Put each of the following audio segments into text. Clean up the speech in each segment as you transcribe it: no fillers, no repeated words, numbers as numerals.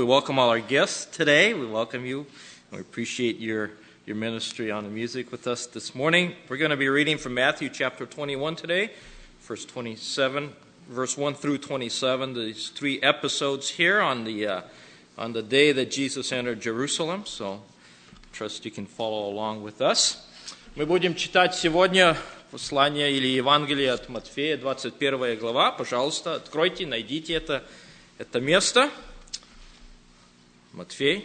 welcome all our guests today. We welcome you. We appreciate your ministry on the music with us this morning. We're going to be reading from Matthew chapter 21 today, verse 27, verse 1 through 27. These three episodes here on the day that Jesus entered Jerusalem. So, trust you can follow along with us. Мы будем читать сегодня послание или Евангелие от Матфея, 21 глава. Пожалуйста, откройте, найдите это место. Матфея,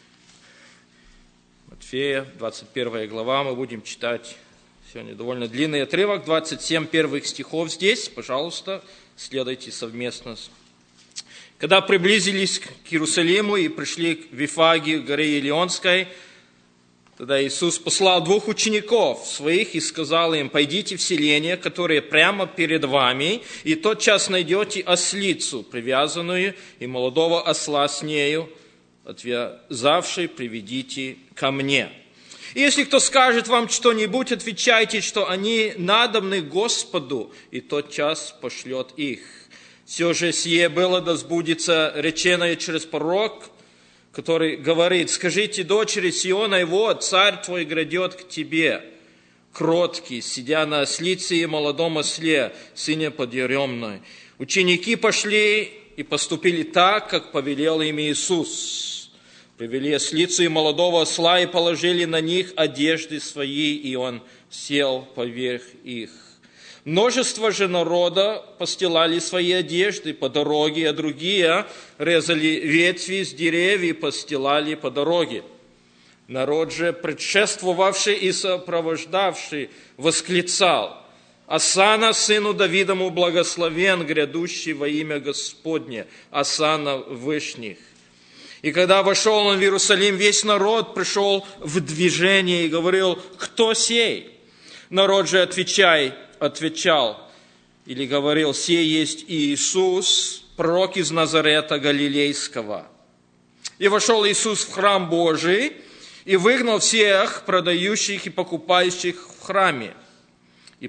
21 глава. Мы будем читать сегодня довольно длинный отрывок, 27 первых стихов здесь. Пожалуйста, следуйте совместно. Когда приблизились к Иерусалиму и пришли к Вифагию, горе Илионской, тогда Иисус послал двух учеников своих и сказал им: «Пойдите в селение, которое прямо перед вами, и тотчас найдете ослицу, привязанную, и молодого осла с нею, отвязавший, приведите ко мне. И если кто скажет вам что-нибудь, отвечайте, что они надобны Господу, и тотчас пошлет их. Все же сие было, да сбудется реченое через пророк, который говорит: скажите дочери Сиона его, царь твой грядет к тебе, кроткий, сидя на ослице и молодом осле, сыне подъеремной». Ученики пошли и поступили так, как повелел им Иисус. Привели ослицу и молодого осла и положили на них одежды свои, и он сел поверх их. Множество же народа постилали свои одежды по дороге, а другие резали ветви с деревьев и постилали по дороге. Народ же, предшествовавший и сопровождавший, восклицал: «Осанна сыну Давидову благословен, грядущий во имя Господне, осанна вышних». И когда вошел он в Иерусалим, весь народ пришел в движение и говорил: «Кто сей?» Народ же отвечал или говорил: «Сей есть Иисус, пророк из Назарета Галилейского». И вошел Иисус в храм Божий и выгнал всех продающих и покупающих в храме, и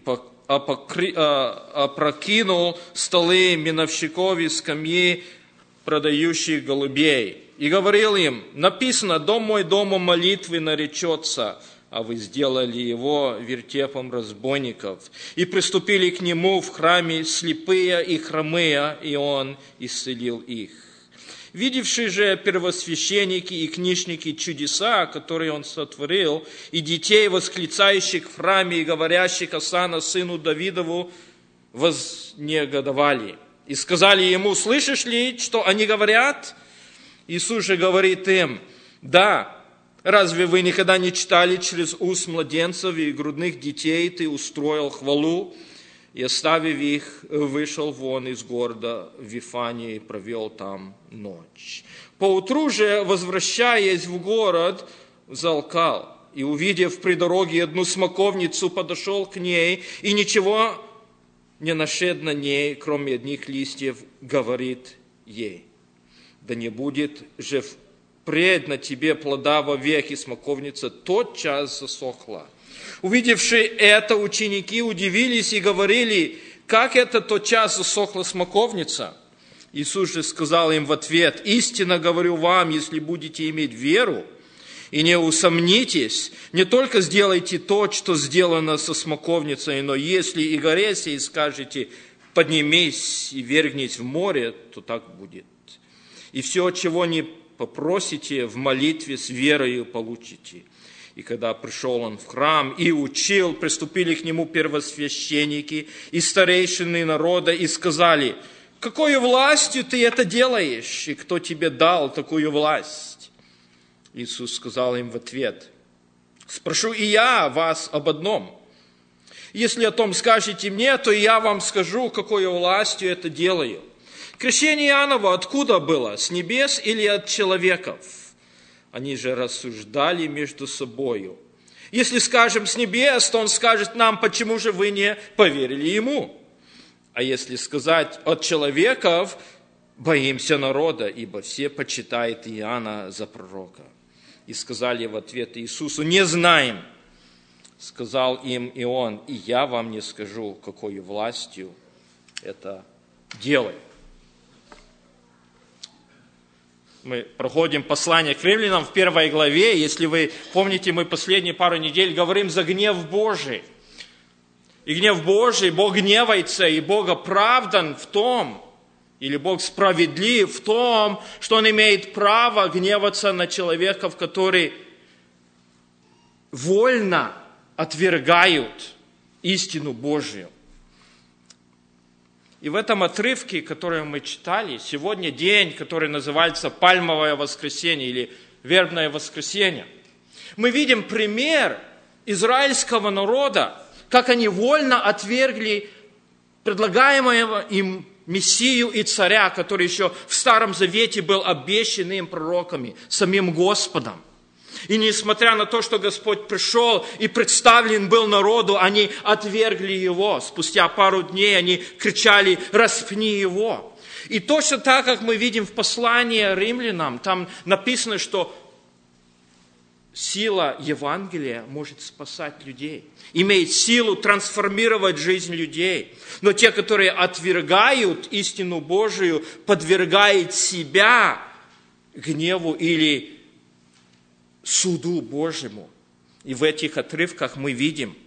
опрокинул столы миновщиков и скамьи продающих голубей. И говорил им: написано: «Дом мой домом молитвы наречется», а вы сделали его вертепом разбойников. И приступили к нему в храме слепые и хромые, и он исцелил их. Видевшие же первосвященники и книжники чудеса, которые он сотворил, и детей, восклицающих в храме и говорящих: «Осанна сыну Давидову», вознегодовали. И сказали ему: «Слышишь ли, что они говорят?» Иисус же говорит им: «Да, разве вы никогда не читали: через уст младенцев и грудных детей ты устроил хвалу?» И, оставив их, вышел вон из города в Вифанию и провел там ночь. Поутру же, возвращаясь в город, взалкал, и, увидев при дороге одну смоковницу, подошел к ней, и ничего не нашед на ней, кроме одних листьев, говорит ей: «Да не будет же впредь на тебе плода вовек». И смоковница тотчас засохла. Увидевши это, ученики удивились и говорили: «Как это тотчас засохла смоковница?» Иисус же сказал им в ответ: «Истинно говорю вам, если будете иметь веру и не усомнитесь, не только сделайте то, что сделано со смоковницей, но если и горе сей скажете: поднимись и вергнись в море, то так будет. И все, чего не попросите в молитве, с верою получите». И когда пришел он в храм и учил, приступили к нему первосвященники и старейшины народа и сказали: «Какою властью ты это делаешь? И кто тебе дал такую власть?» Иисус сказал им в ответ: «Спрошу и я вас об одном. Если о том скажете мне, то и я вам скажу, какою властью это делаю. Крещение Иоанново откуда было? С небес или от человеков?» Они же рассуждали между собою: «Если скажем с небес, то он скажет нам: почему же вы не поверили ему? А если сказать от человеков, боимся народа, ибо все почитают Иоанна за пророка». И сказали в ответ Иисусу: «Не знаем». Сказал им и он: «И я вам не скажу, какой властью это делаю». Мы проходим послание к римлянам в 1 главе. Если вы помните, мы последние пару недель говорим за гнев Божий. И гнев Божий, Бог гневается, и Бог оправдан в том, или Бог справедлив в том, что Он имеет право гневаться на человеков, которые вольно отвергают истину Божию. И в этом отрывке, который мы читали, сегодня день, который называется Пальмовое воскресенье или Вербное воскресенье, мы видим пример израильского народа, как они вольно отвергли предлагаемого им Мессию и царя, который еще в Старом Завете был обещан им пророками, самим Господом. И несмотря на то, что Господь пришел и представлен был народу, они отвергли Его. Спустя пару дней они кричали: «Распни Его!» И точно так, как мы видим в послании римлянам, там написано, что сила Евангелия может спасать людей, имеет силу трансформировать жизнь людей. Но те, которые отвергают истину Божию, подвергают себя гневу или суду Божьему. И в этих отрывках мы видим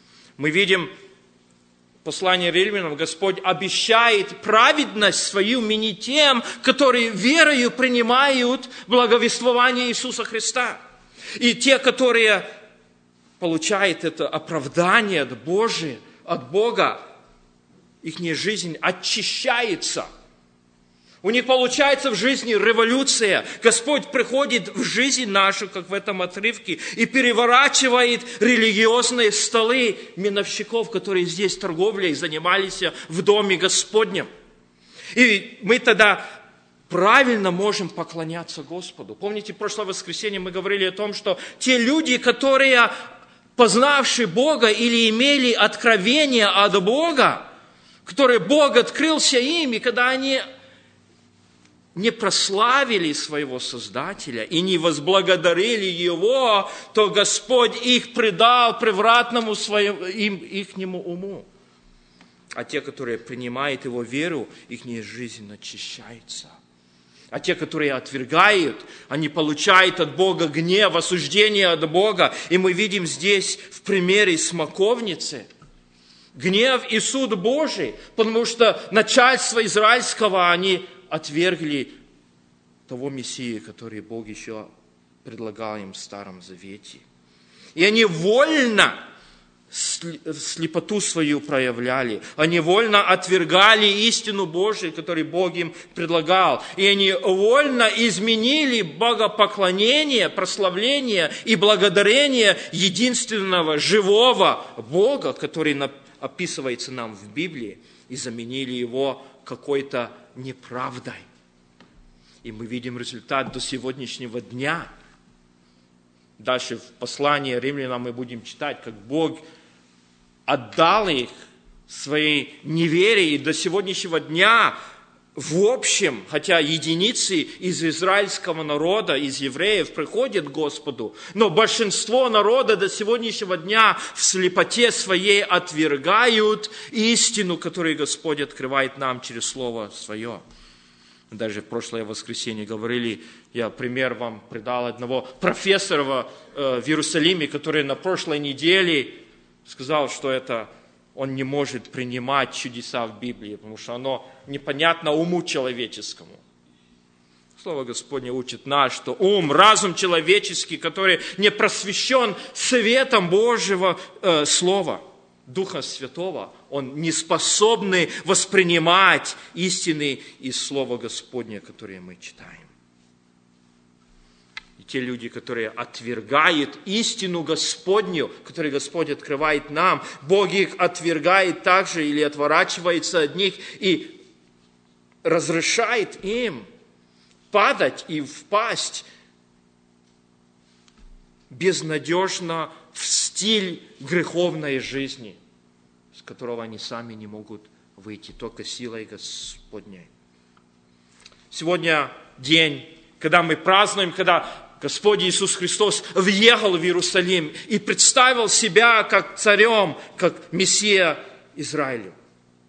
послание римлянам, Господь обещает праведность свою имени тем, которые верою принимают благовествование Иисуса Христа. И те, которые получают это оправдание от Бога, их жизнь очищается. У них получается в жизни революция. Господь приходит в жизнь нашу, как в этом отрывке, и переворачивает религиозные столы миновщиков, которые здесь торговлей занимались в Доме Господнем. И мы тогда правильно можем поклоняться Господу. Помните, в прошлое воскресенье мы говорили о том, что те люди, которые, познавшие Бога или имели откровение от Бога, которые Бог открылся им, и когда они не прославили своего Создателя и не возблагодарили Его, то Господь их предал превратному ихнему уму. А те, которые принимают Его веру, их жизнь очищается. А те, которые отвергают, они получают от Бога гнев, осуждение от Бога. И мы видим здесь в примере смоковницы гнев и суд Божий, потому что начальство израильского они отвергли того Мессию, который Бог еще предлагал им в Старом Завете. И они вольно слепоту свою проявляли. Они вольно отвергали истину Божию, которую Бог им предлагал. И они вольно изменили богопоклонение, прославление и благодарение единственного живого Бога, который описывается нам в Библии, и заменили его какой-то неправдой. И мы видим результат до сегодняшнего дня. Дальше в послании римлянам мы будем читать, как Бог отдал их своей неверии, и до сегодняшнего дня в общем, хотя единицы из израильского народа, из евреев приходят к Господу, но большинство народа до сегодняшнего дня в слепоте своей отвергают истину, которую Господь открывает нам через Слово Свое. Даже в прошлое воскресенье говорили, я пример вам придал одного профессора в Иерусалиме, который на прошлой неделе сказал, что он не может принимать чудеса в Библии, потому что оно непонятно уму человеческому. Слово Господне учит нас, что разум человеческий, который не просвещен светом Божьего Слова, Духа Святого, он не способный воспринимать истины из Слова Господня, которые мы читаем. И те люди, которые отвергают истину Господню, которую Господь открывает нам, Бог их отвергает также или отворачивается от них и разрешает им падать и впасть безнадежно в стиль греховной жизни, с которого они сами не могут выйти, только силой Господней. Сегодня день, когда мы празднуем, когда Господь Иисус Христос въехал в Иерусалим и представил себя как царем, как Мессия Израилю.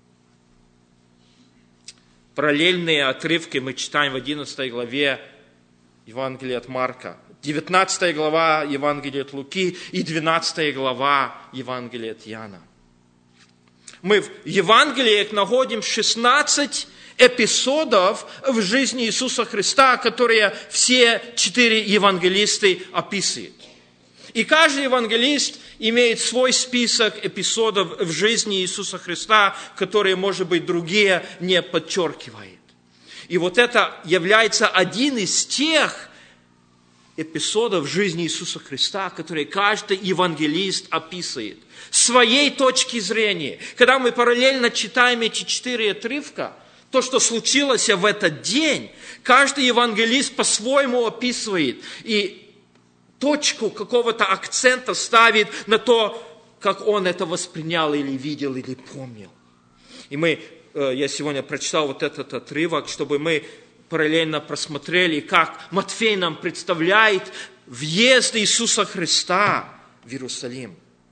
Параллельные отрывки мы читаем в 11 главе Евангелие от Марка, 19 глава Евангелия от Луки и 12 глава Евангелия от Иоанна. Мы в Евангелиях находим 16 эпизодов в жизни Иисуса Христа, которые все 4 евангелисты описывают. И каждый евангелист имеет свой список эпизодов в жизни Иисуса Христа, которые, может быть, другие не подчеркивают. И вот это является один из тех эпизодов жизни Иисуса Христа, которые каждый евангелист описывает с своей точки зрения. Когда мы параллельно читаем эти 4 отрывка, то, что случилось в этот день, каждый евангелист по-своему описывает и точку какого-то акцента ставит на то, как он это воспринял или видел, или помнил. И я сегодня прочитал вот этот отрывок, чтобы мы параллельно просмотрели, как Матфей нам представляет въезд Иисуса Христа в Иерусалим.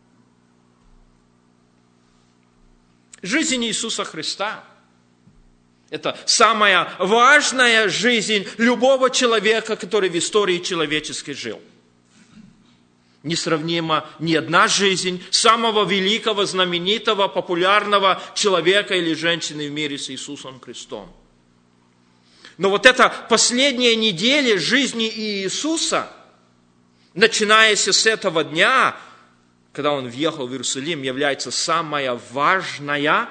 Жизнь Иисуса Христа – это самая важная жизнь любого человека, который в истории человеческой жил. Несравнима ни одна жизнь самого великого, знаменитого, популярного человека или женщины в мире с Иисусом Христом. Но вот эта последняя неделя жизни Иисуса, начиная с этого дня, когда Он въехал в Иерусалим, является самая важная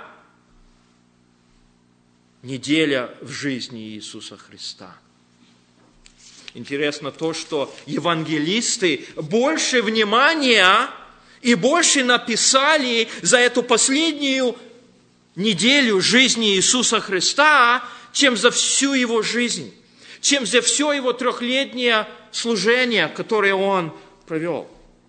неделя в жизни Иисуса Христа. Интересно то, что евангелисты больше внимания и больше написали за эту последнюю неделю жизни Иисуса Христа, чем за всю Его жизнь, чем за все Его 3-летнее служение, которое Он провел.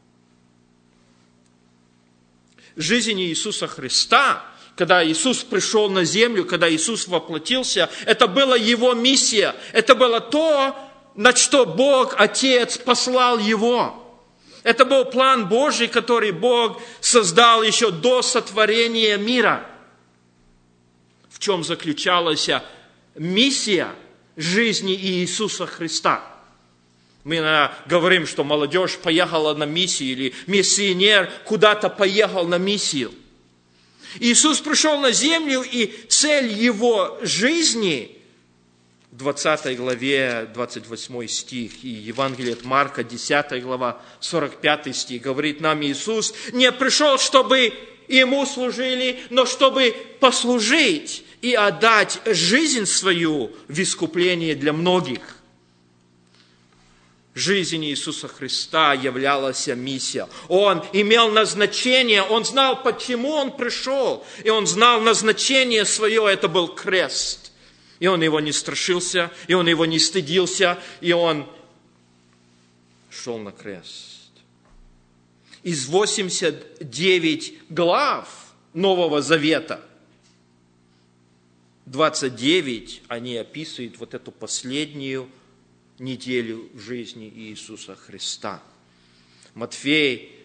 Жизнь Иисуса Христа, когда Иисус пришел на землю, когда Иисус воплотился, это была Его миссия, это было то, на что Бог, Отец, послал Его. Это был план Божий, который Бог создал еще до сотворения мира. В чем заключалась миссия жизни Иисуса Христа? Мы говорим, что молодежь поехала на миссию, или миссионер куда-то поехал на миссию. Иисус пришел на землю, и цель Его жизни – в 20 главе, 28 стих, и Евангелие от Марка, 10 глава, 45 стих, говорит нам Иисус, не пришел, чтобы Ему служили, но чтобы послужить и отдать жизнь свою в искупление для многих. Жизнь Иисуса Христа являлась миссией. Он имел назначение, Он знал, почему Он пришел, и Он знал назначение свое, это был крест. И Он его не страшился, и Он его не стыдился, и Он шел на крест. Из 89 глав Нового Завета, 29 они описывают вот эту последнюю неделю в жизни Иисуса Христа. Матфей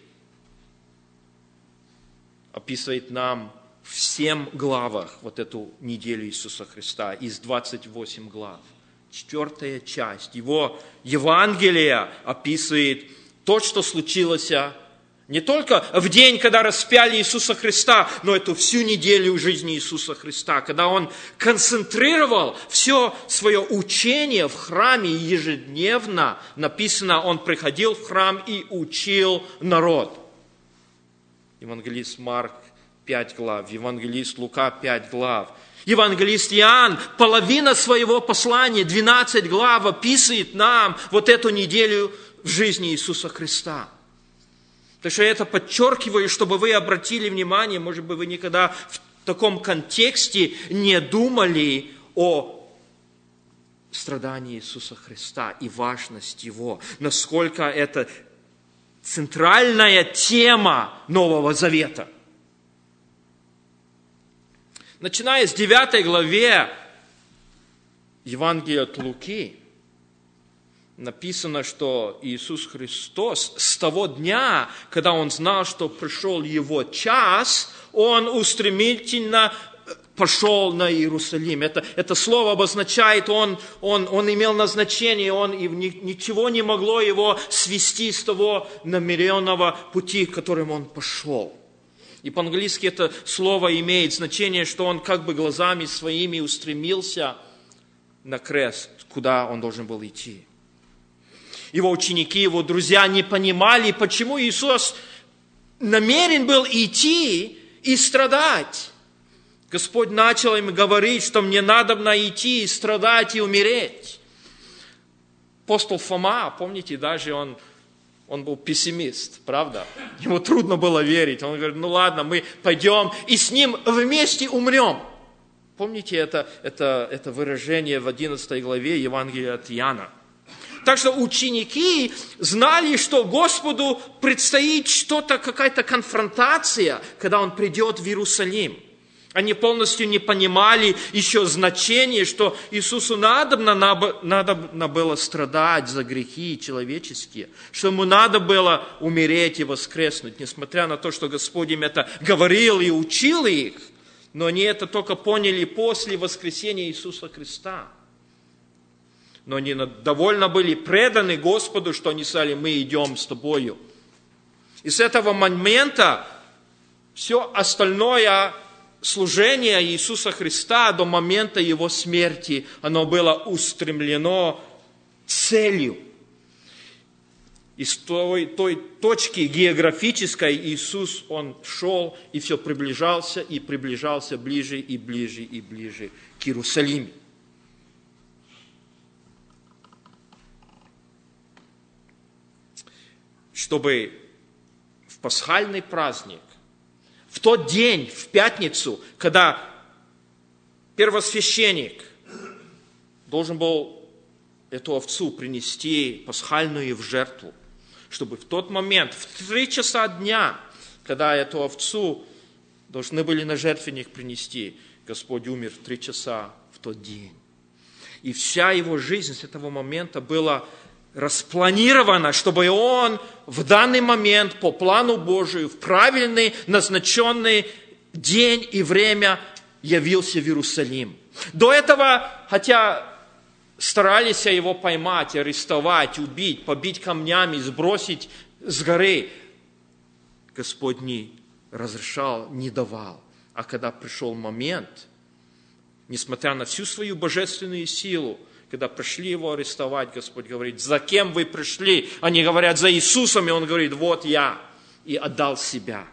описывает нам в 7 главах вот эту неделю Иисуса Христа, из 28 глав. 4 часть его Евангелия описывает то, что случилось не только в день, когда распяли Иисуса Христа, но эту всю неделю жизни Иисуса Христа, когда Он концентрировал все свое учение в храме ежедневно. Написано, Он приходил в храм и учил народ. Евангелист Марк 5 глав, евангелист Лука 5 глав. Евангелист Иоанн, половина своего послания, 12 глав, описывает нам вот эту неделю в жизни Иисуса Христа. Так что я это подчеркиваю, чтобы вы обратили внимание, может быть, вы никогда в таком контексте не думали о страдании Иисуса Христа и важность Его, насколько это центральная тема Нового Завета. Начиная с 9 главе Евангелия от Луки, написано, что Иисус Христос с того дня, когда Он знал, что пришел Его час, Он устремительно пошел на Иерусалим. Это слово обозначает, он имел назначение, и ничего не могло его свести с того намеренного пути, которым он пошел. И по-английски это слово имеет значение, что он как бы глазами своими устремился на крест, куда он должен был идти. Его ученики, его друзья не понимали, почему Иисус намерен был идти и страдать. Господь начал им говорить, что мне надобно идти и страдать и умереть. Апостол Фома, помните, даже он был пессимист, правда? Ему трудно было верить. Он говорит, ну ладно, мы пойдем и с ним вместе умрем. Помните это выражение в 11 главе Евангелия от Иоанна? Так что ученики знали, что Господу предстоит что-то, какая-то конфронтация, когда Он придет в Иерусалим. Они полностью не понимали еще значение, что Иисусу надо было страдать за грехи человеческие, что Ему надо было умереть и воскреснуть, несмотря на то, что Господь им это говорил и учил их, но они это только поняли после воскресения Иисуса Христа. Но они довольно были преданы Господу, что они сказали, мы идем с Тобою. И с этого момента все остальное служение Иисуса Христа до момента Его смерти, оно было устремлено целью. И с той точки географической Иисус, Он шел и все приближался и приближался ближе и ближе и ближе к Иерусалиму. Чтобы в пасхальный праздник, в тот день, в пятницу, когда первосвященник должен был эту овцу принести пасхальную в жертву, чтобы в тот момент, в 3 часа дня, когда эту овцу должны были на жертвенник принести, Господь умер в 3 часа в тот день. И вся его жизнь с этого момента была распланировано, чтобы он в данный момент по плану Божию в правильный назначенный день и время явился в Иерусалим. До этого, хотя старались его поймать, арестовать, убить, побить камнями, сбросить с горы, Господь не разрешал, не давал. А когда пришел момент, несмотря на всю свою божественную силу, когда пришли его арестовать, Господь говорит, за кем вы пришли? Они говорят, за Иисусом, и он говорит, вот я, и отдал себя.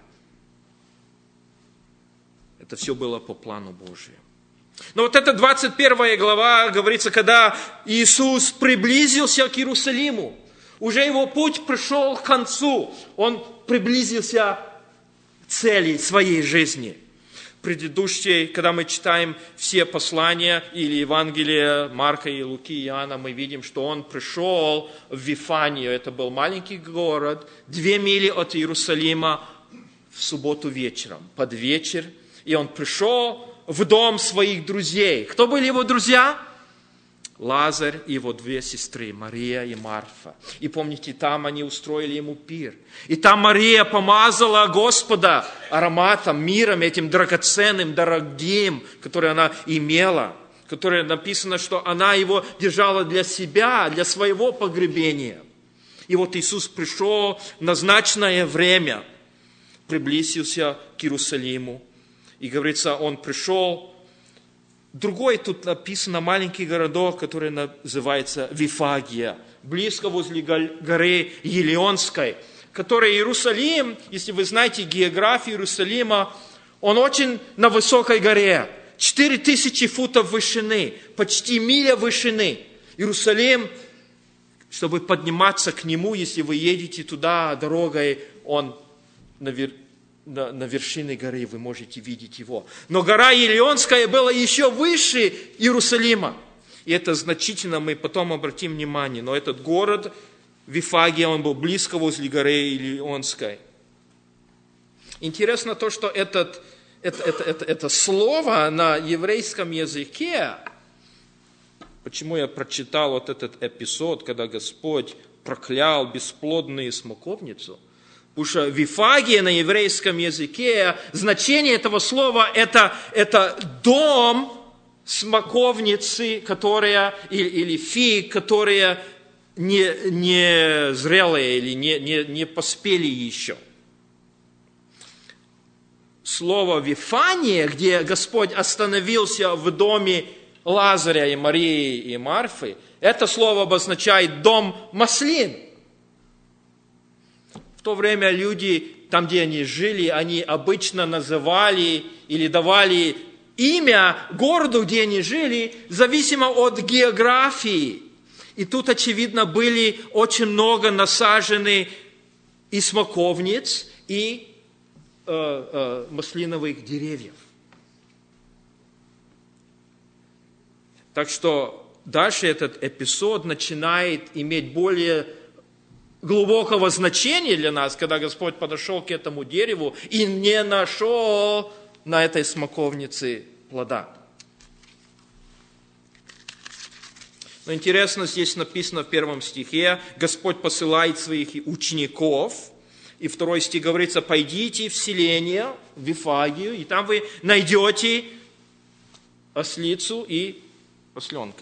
Это все было по плану Божию. Но вот эта 21 глава, говорится, когда Иисус приблизился к Иерусалиму, уже его путь пришел к концу, он приблизился к цели своей жизни. Предыдущие, когда мы читаем все послания или Евангелия Марка и Луки и Иоанна, мы видим, что он пришел в Вифанию. Это был маленький город, 2 мили от Иерусалима, в субботу вечером, под вечер. И он пришел в дом своих друзей. Кто были его друзья? Лазарь и его 2 сестры, Мария и Марфа. И помните, там они устроили ему пир. И там Мария помазала Господа ароматом, миром, этим драгоценным, дорогим, который она имела, которое написано, что она его держала для себя, для своего погребения. И вот Иисус пришел в назначенное время, приблизился к Иерусалиму. И говорится, он пришел. Другой тут написано маленький городок, который называется Вифагия, близко возле горы Елеонской, который Иерусалим, если вы знаете географию Иерусалима, он очень на высокой горе, 4000 футов вышины, почти миля вышины. Иерусалим, чтобы подниматься к нему, если вы едете туда дорогой, он на вершине горы, вы можете видеть его. Но гора Елеонская была еще выше Иерусалима. И это значительно, мы потом обратим внимание. Но этот город Вифагия, он был близко возле горы Елеонской. Интересно то, что это слово на еврейском языке, почему я прочитал вот этот эпизод, когда Господь проклял бесплодную смоковницу, Потому что вифагия на еврейском языке, значение этого слова это дом смоковницы, которая, или фиг, которые не зрелые или не поспели еще. Слово Вифания, где Господь остановился в доме Лазаря и Марии и Марфы, это слово обозначает дом маслин. В то время люди, там, где они жили, они обычно называли или давали имя городу, где они жили, зависимо от географии. И тут, очевидно, были очень много насажены и смоковниц, и маслиновых деревьев. Так что дальше этот эпизод начинает иметь более глубокого значения для нас, когда Господь подошел к этому дереву и не нашел на этой смоковнице плода. Но интересно, здесь написано в 1 стихе, Господь посылает своих учеников, и 2 стих говорится, пойдите в селение, в Вифагию, и там вы найдете ослицу и осленка.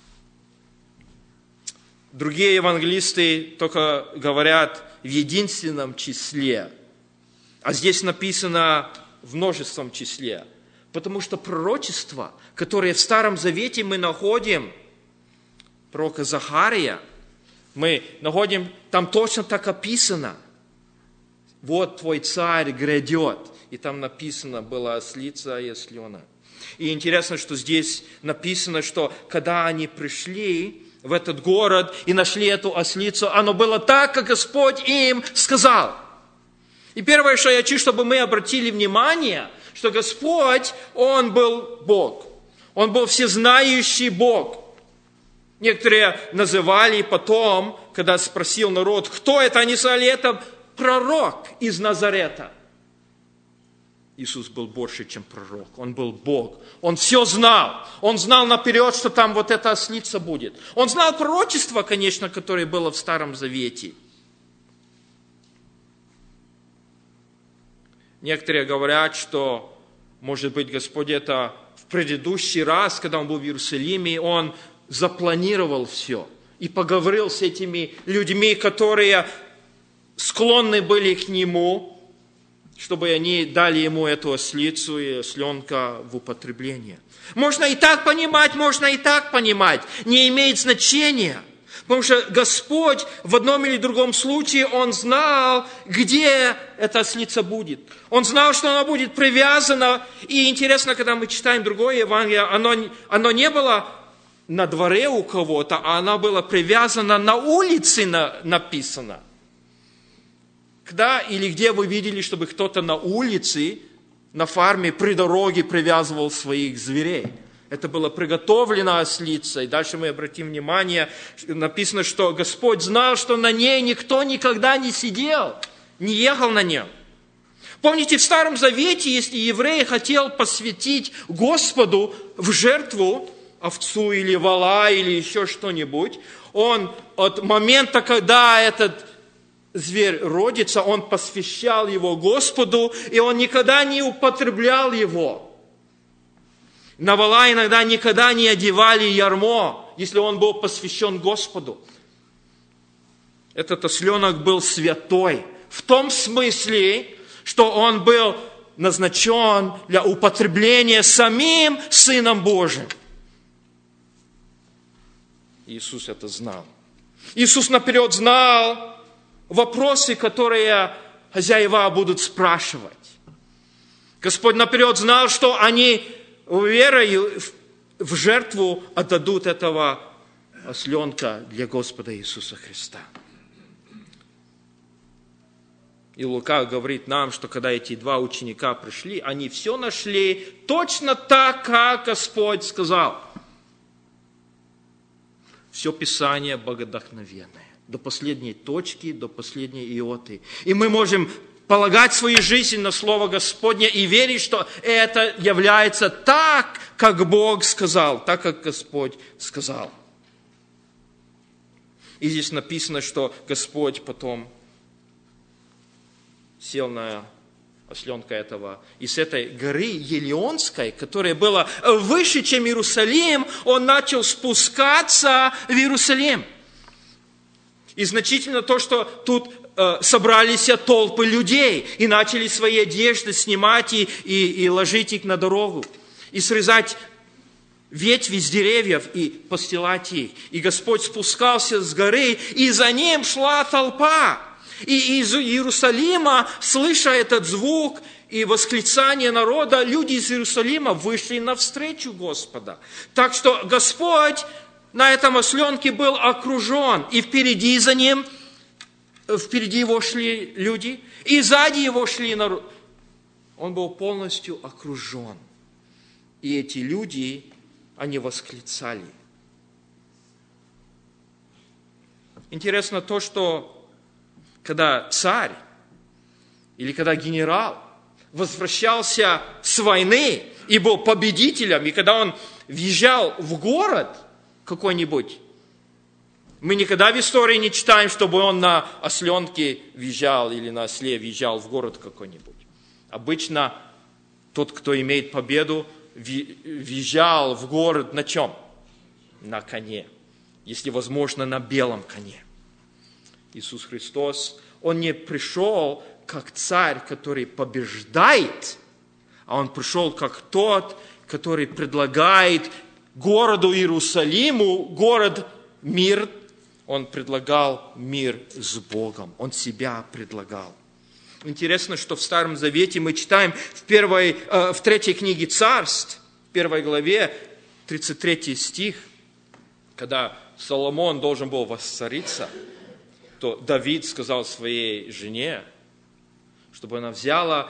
Другие евангелисты только говорят в единственном числе, а здесь написано в множественном числе, потому что пророчества, которые в Старом Завете мы находим, пророка Захария, мы находим, там точно так описано. Вот твой царь грядет. И там написано была ослица и осленок. И интересно, что здесь написано, что когда они пришли в этот город и нашли эту ослицу, оно было так, как Господь им сказал. И первое, что я хочу, чтобы мы обратили внимание, что Господь, Он был Бог. Он был всезнающий Бог. Некоторые называли потом, когда спросил народ, кто это, они сказали, это пророк из Назарета. Иисус был больше, чем пророк. Он был Бог. Он все знал. Он знал наперед, что там вот эта ослица будет. Он знал пророчество, конечно, которое было в Старом Завете. Некоторые говорят, что, может быть, Господь это в предыдущий раз, когда Он был в Иерусалиме, Он запланировал все и поговорил с этими людьми, которые склонны были к Нему, чтобы они дали Ему эту ослицу и осленка в употребление. Можно и так понимать, можно и так понимать. Не имеет значения. Потому что Господь в одном или другом случае, Он знал, где эта ослица будет. Он знал, что она будет привязана. И интересно, когда мы читаем другое Евангелие, оно не было на дворе у кого-то, а она была привязана на улице, написано. Когда или где вы видели, чтобы кто-то на улице, на фарме, при дороге привязывал своих зверей? Это была приготовлена ослица. И дальше мы обратим внимание, написано, что Господь знал, что на ней никто никогда не сидел, не ехал на нем. Помните, в Старом Завете, если еврей хотел посвятить Господу в жертву, овцу или вола или еще что-нибудь, он от момента, когда этот зверь родится, он посвящал его Господу, и он никогда не употреблял его. На вола иногда никогда не одевали ярмо, если он был посвящен Господу. Этот осленок был святой, в том смысле, что он был назначен для употребления самим Сыном Божиим. Иисус это знал. Иисус наперед знал вопросы, которые хозяева будут спрашивать. Господь наперед знал, что они верой в жертву отдадут этого осленка для Господа Иисуса Христа. И Лука говорит нам, что когда эти два ученика пришли, они все нашли точно так, как Господь сказал. Все Писание богодохновенное. До последней точки, до последней иоты. И мы можем полагать свою жизнь на Слово Господне и верить, что это является так, как Бог сказал, так, как Господь сказал. И здесь написано, что Господь потом сел на осленка этого. И с этой горы Елеонской, которая была выше, чем Иерусалим, он начал спускаться в Иерусалим. И значительно то, что тут собрались толпы людей и начали свои одежды снимать и ложить их на дорогу. И срезать ветви с деревьев и постилать их. И Господь спускался с горы, и за ним шла толпа. И из Иерусалима, слыша этот звук и восклицание народа, люди из Иерусалима вышли навстречу Господа. Так что Господь на этом осленке был окружен, и впереди его шли люди, и сзади его шли народ. Он был полностью окружен. И эти люди, они восклицали. Интересно то, что когда царь или когда генерал возвращался с войны и был победителем, и когда он въезжал в город какой-нибудь, мы никогда в истории не читаем, чтобы он на осленке въезжал или на осле въезжал в город какой-нибудь. Обычно тот, кто имеет победу, въезжал в город на чем? На коне. Если возможно, на белом коне. Иисус Христос, Он не пришел как царь, который побеждает, а Он пришел как тот, который предлагает городу Иерусалиму, город мир. Он предлагал мир с Богом. Он себя предлагал. Интересно, что в Старом Завете мы читаем в 3 книге Царств, в 1 главе, 33 стих, когда Соломон должен был воцариться, то Давид сказал своей жене, чтобы она взяла,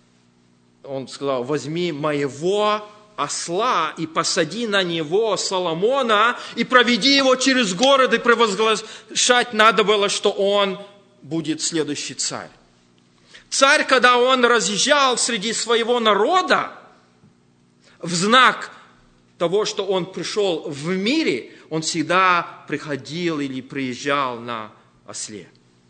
он сказал: возьми моего осла и посади на него Соломона и проведи его через город, и провозглашать надо было, что он будет следующий царь. Царь, когда он разъезжал среди своего народа, в знак того, что он пришел в мире, он всегда приходил или приезжал на осле.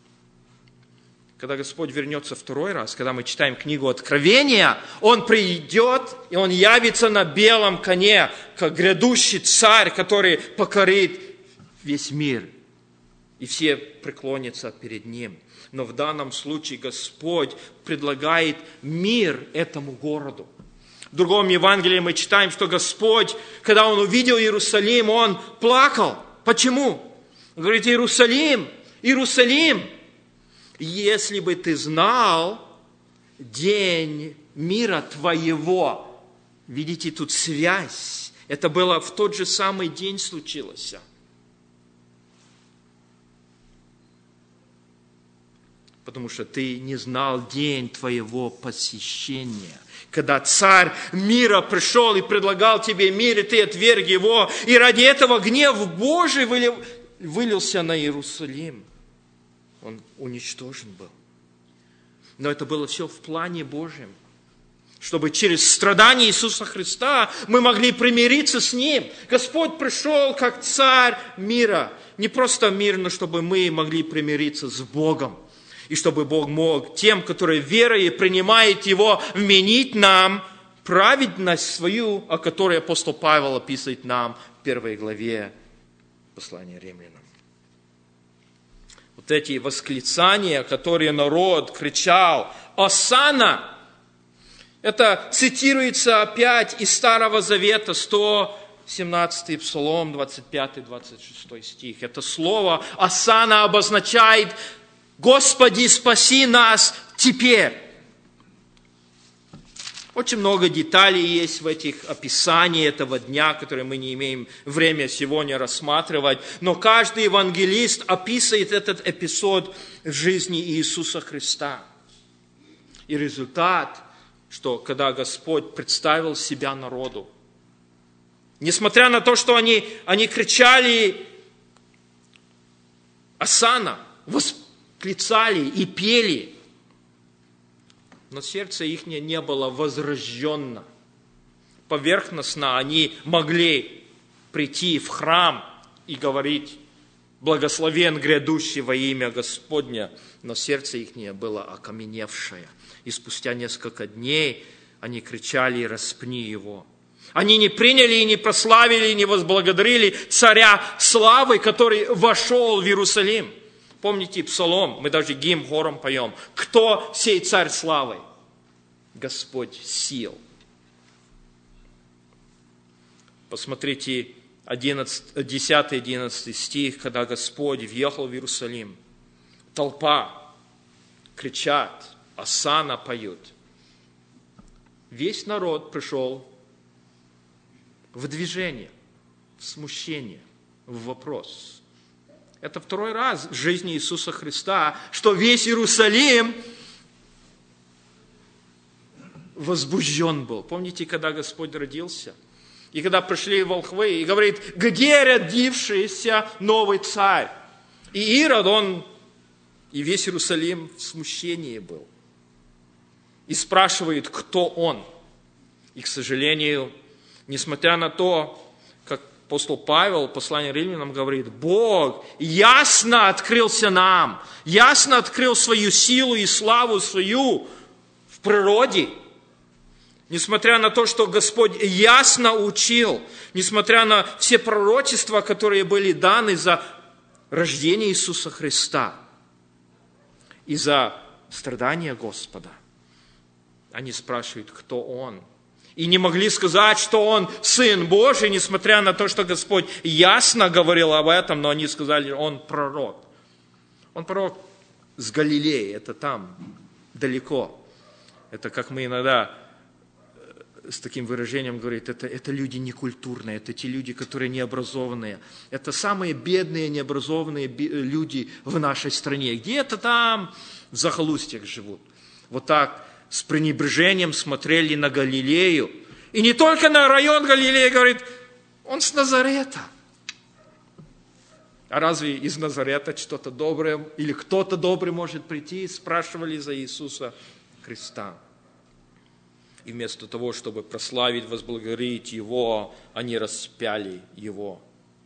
Когда Господь вернется второй раз, когда мы читаем книгу Откровения, Он придет, и Он явится на белом коне, как грядущий царь, который покорит весь мир. И все преклонятся перед Ним. Но в данном случае Господь предлагает мир этому городу. В другом Евангелии мы читаем, что Господь, когда Он увидел Иерусалим, Он плакал. Почему? Он говорит: Иерусалим, Иерусалим, если бы ты знал день мира твоего. Видите, тут связь. Это было в тот же самый день случилось. Потому что ты не знал день твоего посещения. Когда царь мира пришел и предлагал тебе мир, и ты отверг его, и ради этого гнев Божий вылился на Иерусалим. Он уничтожен был. Но это было все в плане Божьем. Чтобы через страдания Иисуса Христа мы могли примириться с Ним. Господь пришел как царь мира. Не просто мир, но чтобы мы могли примириться с Богом. И чтобы Бог мог тем, которые верой принимают Его, вменить нам праведность свою, о которой апостол Павел описывает нам в 1 главе послания Римлянам. Вот эти восклицания, которые народ кричал: «Осанна!», это цитируется опять из Старого Завета, 117-й Псалом, 25-26 стих. Это слово «Осанна» обозначает: «Господи, спаси нас теперь». Очень много деталей есть в этих описаниях этого дня, которые мы не имеем времени сегодня рассматривать. Но каждый евангелист описывает этот эпизод в жизни Иисуса Христа. И результат, что когда Господь представил себя народу, несмотря на то, что они кричали «Осанна», восклицали и пели, но сердце их не было возрождено. Поверхностно они могли прийти в храм и говорить благословен грядущий во имя Господня, но сердце их было окаменевшее. И спустя несколько дней они кричали: распни его. Они не приняли и не прославили, и не возблагодарили царя славы, который вошел в Иерусалим. Помните псалом, мы даже гимн хором поем. Кто сей царь славы? Господь сил. Посмотрите 10-11 стих, когда Господь въехал в Иерусалим. Толпа кричат, осанна поют. Весь народ пришел в движение, в смущение, в вопрос. Это второй раз в жизни Иисуса Христа, что весь Иерусалим возбужден был. Помните, когда Господь родился? И когда пришли волхвы, и говорит: где родившийся новый царь? И Ирод, он и весь Иерусалим в смущении был. И спрашивает, кто он. И, к сожалению, несмотря на то, как апостол Павел в послании Римлянам говорит, Бог ясно открылся нам, ясно открыл свою силу и славу свою в природе. Несмотря на то, что Господь ясно учил, несмотря на все пророчества, которые были даны за рождение Иисуса Христа и за страдания Господа, они спрашивают, кто Он. И не могли сказать, что Он Сын Божий, несмотря на то, что Господь ясно говорил об этом, но они сказали, Он пророк. Он пророк с Галилеи, это там, далеко. Это как мы иногда с таким выражением говорим, это люди некультурные, это те люди, которые необразованные. Это самые бедные, необразованные люди в нашей стране. Где-то там в захолустьях живут. Вот так с пренебрежением смотрели на Галилею. И не только на район Галилеи, говорит, он с Назарета. А разве из Назарета что-то доброе, или кто-то добрый может прийти? Спрашивали за Иисуса Христа. И вместо того, чтобы прославить, возблагодарить Его, они распяли Его.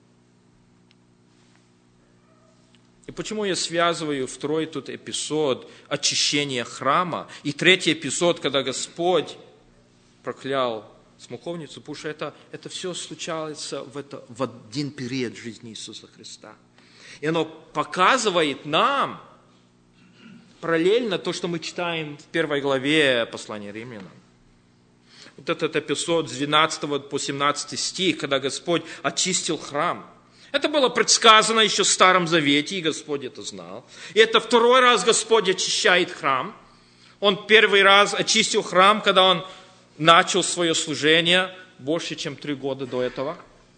И почему я связываю второй тут эпизод очищения храма и третий эпизод, когда Господь проклял смоковницу, потому что это все случается в один период жизни Иисуса Христа. И оно показывает нам параллельно то, что мы читаем в 1 главе послания Римлянам. Вот этот эпизод с 12 по 17 стих, когда Господь очистил храм. Это было предсказано еще в Старом Завете, и Господь это знал. И это второй раз Господь очищает храм. Он первый раз очистил храм, когда Он начал свое служение больше, чем 3 года до этого.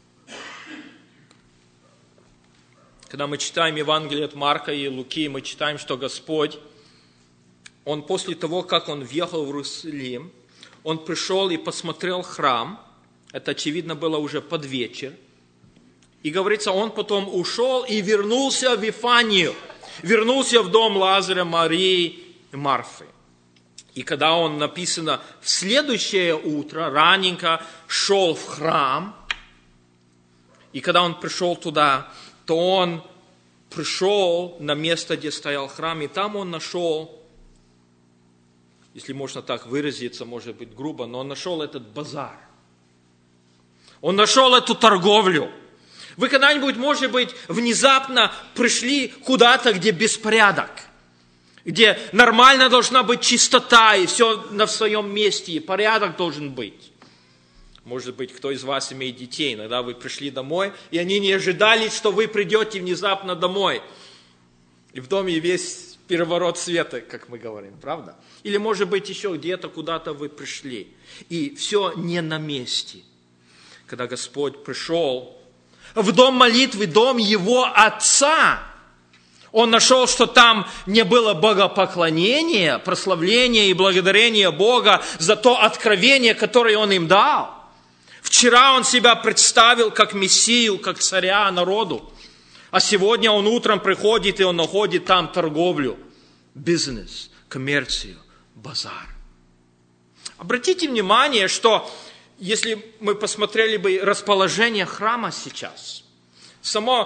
Когда мы читаем Евангелие от Марка и Луки, мы читаем, что Господь, Он после того, как Он въехал в Иерусалим, Он пришел и посмотрел храм. Это, очевидно, было уже под вечер. И говорится, он потом ушел и вернулся в Вифанию. Вернулся в дом Лазаря, Марии и Марфы. И когда он, написано, в следующее утро, раненько, шел в храм, и когда он пришел туда, то он пришел на место, где стоял храм, и там он нашел, если можно так выразиться, может быть грубо, но он нашел этот базар. Он нашел эту торговлю. Вы когда-нибудь, может быть, внезапно пришли куда-то, где беспорядок, где нормально должна быть чистота, и все на своем месте, и порядок должен быть. Может быть, кто из вас имеет детей, иногда вы пришли домой, и они не ожидали, что вы придете внезапно домой. И в доме весь переворот света, как мы говорим, правда? Или, может быть, еще где-то куда-то вы пришли, и все не на месте. Когда Господь пришел в дом молитвы, дом Его Отца, Он нашел, что там не было богопоклонения, прославления и благодарения Бога за то откровение, которое Он им дал. Вчера Он себя представил как Мессию, как царя народу. А сегодня Он утром приходит, и Он находит там торговлю, бизнес, коммерцию, базар. Обратите внимание, что если мы посмотрели бы расположение храма сейчас, само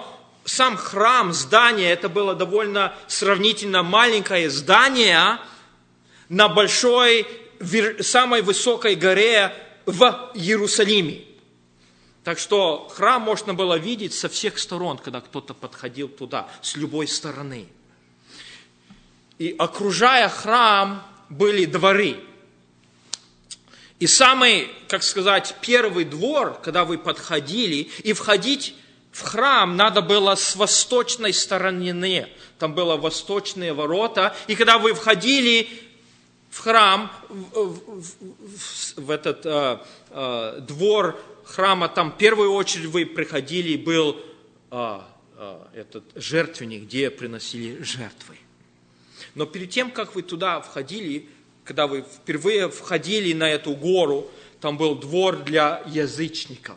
сам храм, здание, это было довольно сравнительно маленькое здание на большой, самой высокой горе в Иерусалиме. Так что храм можно было видеть со всех сторон, когда кто-то подходил туда, с любой стороны. И окружая храм были дворы. И самый, как сказать, первый двор, когда вы подходили, и входить в храм надо было с восточной стороны. Там были восточные ворота. И когда вы входили в храм, в этот двор храма, там в первую очередь вы приходили, был этот жертвенник, где приносили жертвы. Но перед тем, как вы туда входили, когда вы впервые входили на эту гору, там был двор для язычников.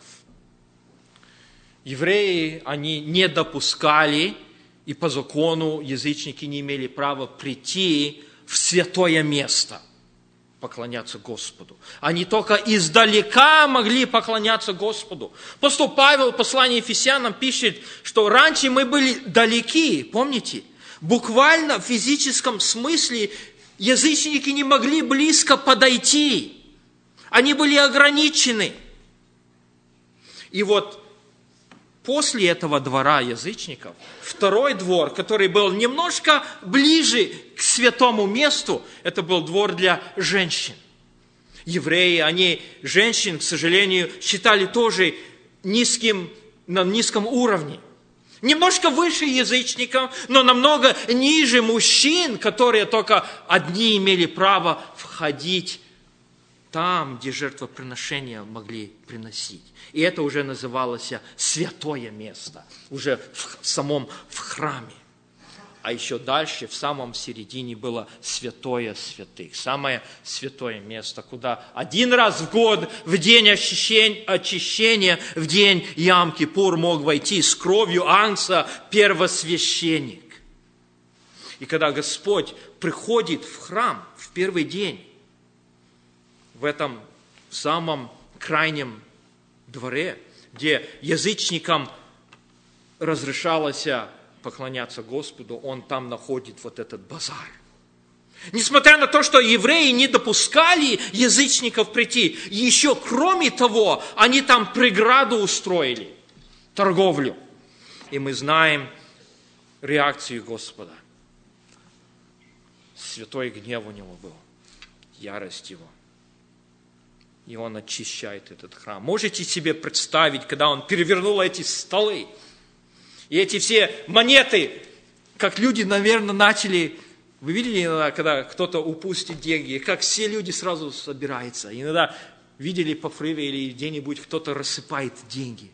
Евреи, они не допускали, и по закону язычники не имели права прийти в святое место, поклоняться Господу. Они только издалека могли поклоняться Господу. Апостол Павел в послании Ефесянам пишет, что раньше мы были далеки, помните? Буквально в физическом смысле язычники не могли близко подойти. Они были ограничены. И вот после этого двора язычников, второй двор, который был немножко ближе к святому месту, это был двор для женщин. Евреи, они женщин, к сожалению, считали тоже на низком уровне. Немножко выше язычников, но намного ниже мужчин, которые только одни имели право входить там, где жертвоприношения могли приносить. И это уже называлось святое место, уже в храме. А еще дальше, в самом середине, было святое святых, самое святое место, куда один раз в год, в день очищения, в день Йом-Кипур мог войти с кровью ангса первосвященник. И когда Господь приходит в храм в первый день, в этом самом крайнем дворе, где язычникам разрешалось поклоняться Господу, он там находит вот этот базар. Несмотря на то, что евреи не допускали язычников прийти, еще кроме того, они там преграду устроили, торговлю. И мы знаем реакцию Господа. Святой гнев у него был, ярость его. И он очищает этот храм. Можете себе представить, когда он перевернул эти столы, и эти все монеты, как люди, наверное, начали... Вы видели иногда, когда кто-то упустит деньги, как все люди сразу собираются. Иногда видели по фриве или где-нибудь кто-то рассыпает деньги.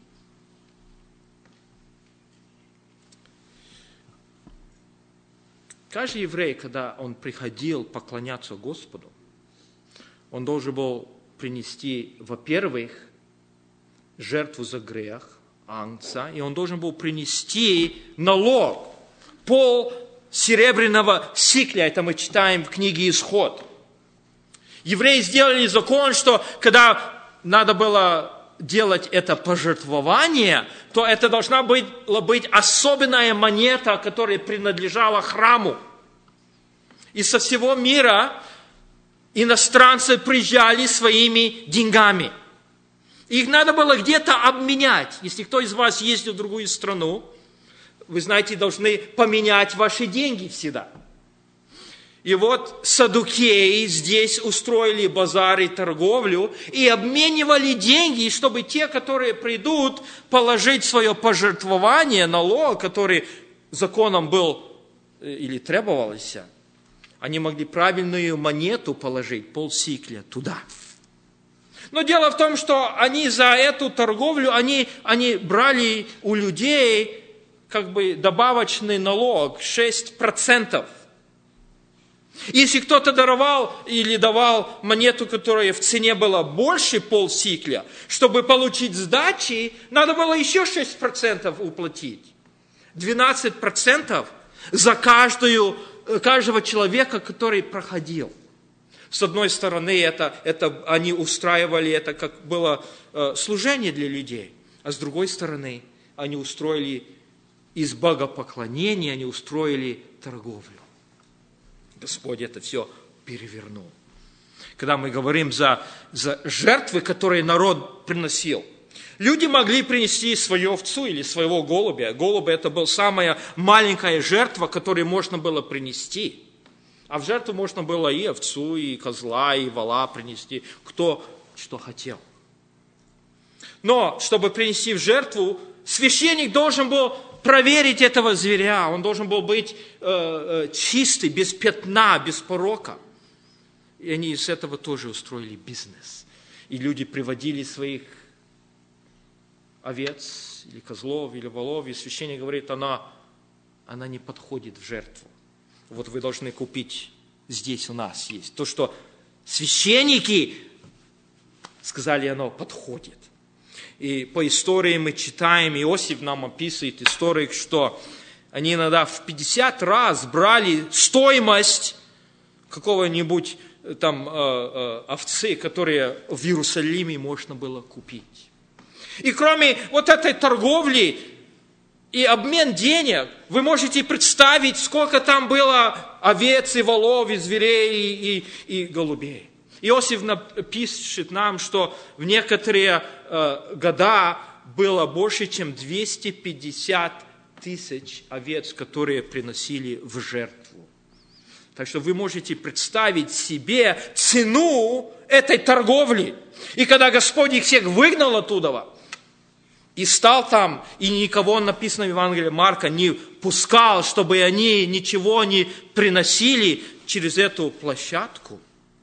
Каждый еврей, когда он приходил поклоняться Господу, он должен был принести, во-первых, жертву за грех, ангса, и он должен был принести налог, пол серебряного сикля, это мы читаем в книге Исход. Евреи сделали закон, что когда надо было делать это пожертвование, то это должна была быть особенная монета, которая принадлежала храму. И со всего мира иностранцы приезжали своими деньгами. Их надо было где-то обменять. Если кто из вас ездил в другую страну, вы знаете, должны поменять ваши деньги всегда. И вот саддукеи здесь устроили базар и торговлю и обменивали деньги, чтобы те, которые придут, положить свое пожертвование, налог, который законом был или требовался, они могли правильную монету положить, полсикля, туда. Но дело в том, что они за эту торговлю, они брали у людей как бы добавочный налог 6%. Если кто-то даровал или давал монету, которая в цене была больше полсикля, чтобы получить сдачи, надо было еще 6% уплатить. 12% за каждого человека, который проходил. С одной стороны, это они устраивали это как было служение для людей, а с другой стороны, они устроили из богопоклонения они устроили торговлю. Господь это все перевернул. Когда мы говорим за жертвы, которые народ приносил, люди могли принести свою овцу или своего голубя. Голубь это была самая маленькая жертва, которую можно было принести. А в жертву можно было и овцу, и козла, и вола принести, кто что хотел. Но, чтобы принести в жертву, священник должен был проверить этого зверя. Он должен был быть чистый, без пятна, без порока. И они из этого тоже устроили бизнес. И люди приводили своих овец, или козлов, или волов, и священник говорит, она не подходит в жертву. Вот вы должны купить, здесь у нас есть. То, что священники сказали, оно подходит. И по истории мы читаем, Иосиф нам описывает историю, что они иногда в 50 раз брали стоимость какого-нибудь там овцы, которые в Иерусалиме можно было купить. И кроме вот этой торговли и обмен денег, вы можете представить, сколько там было овец и волов, и зверей, и голубей. Иосиф пишет нам, что в некоторые года было больше, чем 250 тысяч овец, которые приносили в жертву. Так что вы можете представить себе цену этой торговли. И когда Господь их всех выгнал оттуда, и стал там, и никого, написано в Евангелии Марка, не пускал, чтобы они ничего не приносили через эту площадку,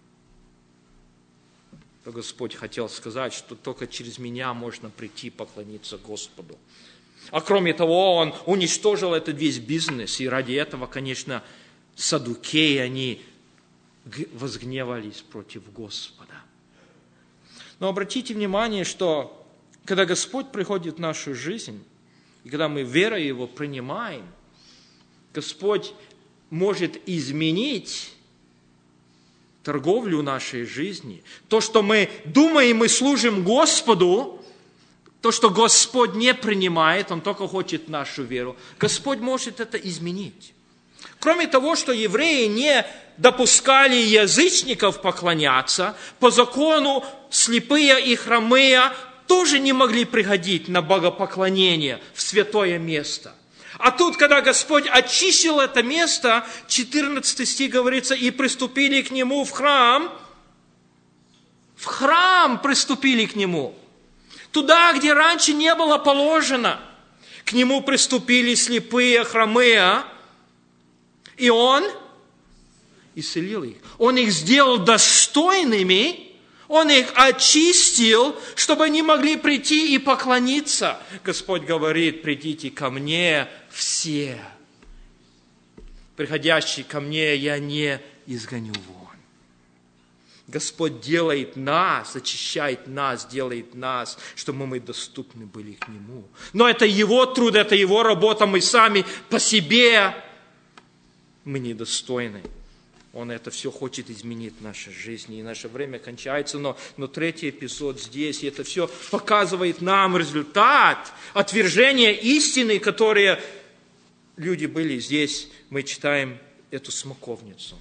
то Господь хотел сказать, что только через меня можно прийти поклониться Господу. А кроме того, Он уничтожил этот весь бизнес, и ради этого, конечно, саддукеи, они возгневались против Господа. Но обратите внимание, что когда Господь приходит в нашу жизнь, и когда мы верой Его принимаем, Господь может изменить торговлю нашей жизни. То, что мы думаем, мы служим Господу, то, что Господь не принимает, Он только хочет нашу веру, Господь может это изменить. Кроме того, что евреи не допускали язычников поклоняться, по закону слепые и хромые тоже не могли приходить на богопоклонение в святое место. А тут, когда Господь очистил это место, 14 стих говорится, и приступили к Нему в храм приступили к Нему. Туда, где раньше не было положено. К Нему приступили слепые, хромые, и Он исцелил их. Он их сделал достойными, Он их очистил, чтобы они могли прийти и поклониться. Господь говорит, придите ко мне все. Приходящие ко мне я не изгоню вон. Господь делает нас, очищает нас, делает нас, чтобы мы доступны были к Нему. Но это Его труд, это Его работа, мы сами по себе, мы недостойны. Он это все хочет изменить в нашей жизни, и наше время кончается, но третий эпизод здесь, и это все показывает нам результат отвержения истины, которые люди были здесь. Мы читаем эту смоковницу.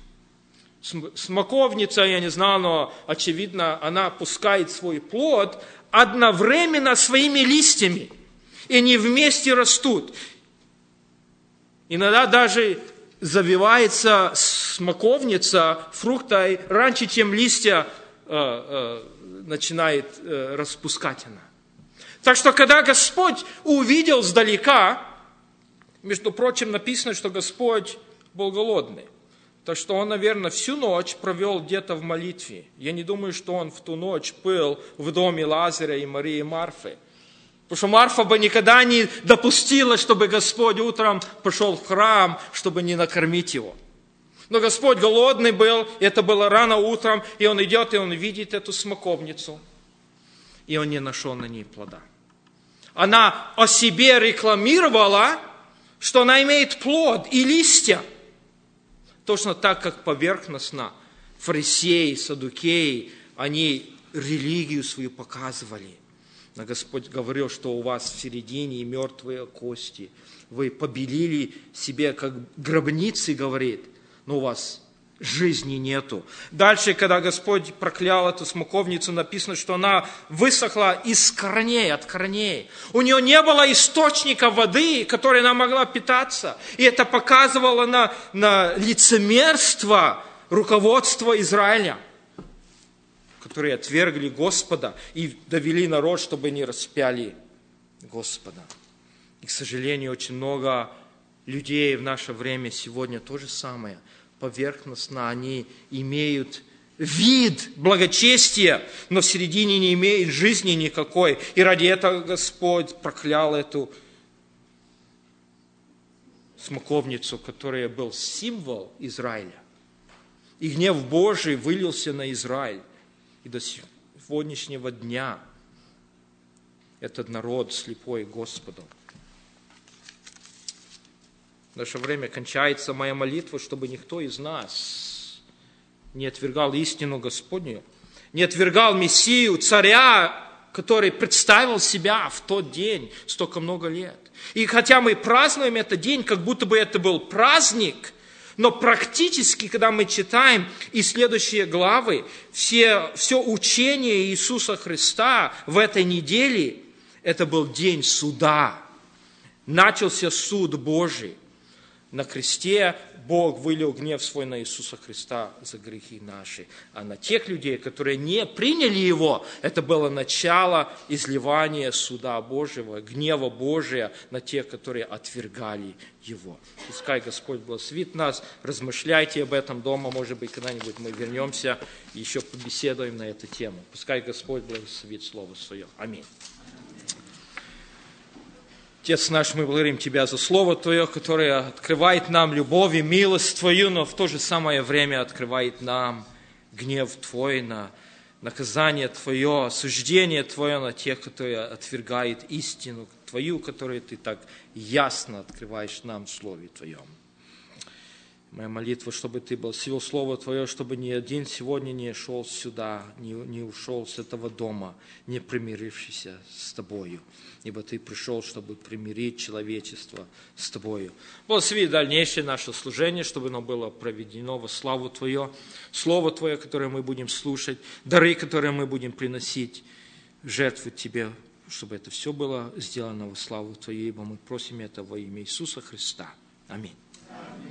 Смоковница, я не знал, но очевидно, она пускает свой плод одновременно своими листьями, и они вместе растут. Иногда даже завивается смоковница фрукта раньше, чем листья начинает распускать она. Так что, когда Господь увидел сдалека, между прочим, написано, что Господь был голодный. Так что Он, наверное, всю ночь провел где-то в молитве. Я не думаю, что Он в ту ночь был в доме Лазаря и Марии Марфы. Потому что Марфа бы никогда не допустила, чтобы Господь утром пошел в храм, чтобы не накормить его. Но Господь голодный был, это было рано утром, и Он идет, и Он видит эту смоковницу. И Он не нашел на ней плода. Она о себе рекламировала, что она имеет плод и листья. Точно так, как поверхностно фарисеи, саддукеи, они религию свою показывали. Но Господь говорил, что у вас в середине мертвые кости. Вы побелили себе, как гробницы, говорит, но у вас жизни нету. Дальше, когда Господь проклял эту смоковницу, написано, что она высохла из корней, от корней. У нее не было источника воды, которой она могла питаться. И это показывало на лицемерство руководства Израиля, которые отвергли Господа и довели народ, чтобы не распяли Господа. И, к сожалению, очень много людей в наше время сегодня то же самое. Поверхностно они имеют вид благочестия, но в середине не имеют жизни никакой. И ради этого Господь проклял эту смоковницу, которая был символ Израиля. И гнев Божий вылился на Израиль. И до сегодняшнего дня этот народ слепой Господу. В наше время кончается моя молитва, чтобы никто из нас не отвергал истину Господню, не отвергал Мессию, царя, который представил себя в тот день столько много лет. И хотя мы празднуем этот день, как будто бы это был праздник, но практически, когда мы читаем и следующие главы, все учение Иисуса Христа в этой неделе, это был день суда. Начался суд Божий. На кресте Бог вылил гнев свой на Иисуса Христа за грехи наши. А на тех людей, которые не приняли Его, это было начало изливания суда Божьего, гнева Божия на тех, которые отвергали Его. Пускай Господь благословит нас. Размышляйте об этом дома. Может быть, когда-нибудь мы вернемся и еще побеседуем на эту тему. Пускай Господь благословит Слово Свое. Аминь. Отец наш, мы благодарим Тебя за Слово Твое, которое открывает нам любовь и милость Твою, но в то же самое время открывает нам гнев Твой, на наказание Твое, осуждение Твое на тех, которые отвергают истину Твою, которую Ты так ясно открываешь нам в Слове Твоем. Моя молитва, чтобы Ты благословил Слово Твое, чтобы ни один сегодня не шел сюда, не ушел с этого дома, не примирившийся с Тобою. Ибо Ты пришел, чтобы примирить человечество с Тобою. Благослови дальнейшее наше служение, чтобы оно было проведено во славу Твою, Слово Твое, которое мы будем слушать, дары, которые мы будем приносить, жертву Тебе, чтобы это все было сделано во славу Твою, ибо мы просим это во имя Иисуса Христа. Аминь.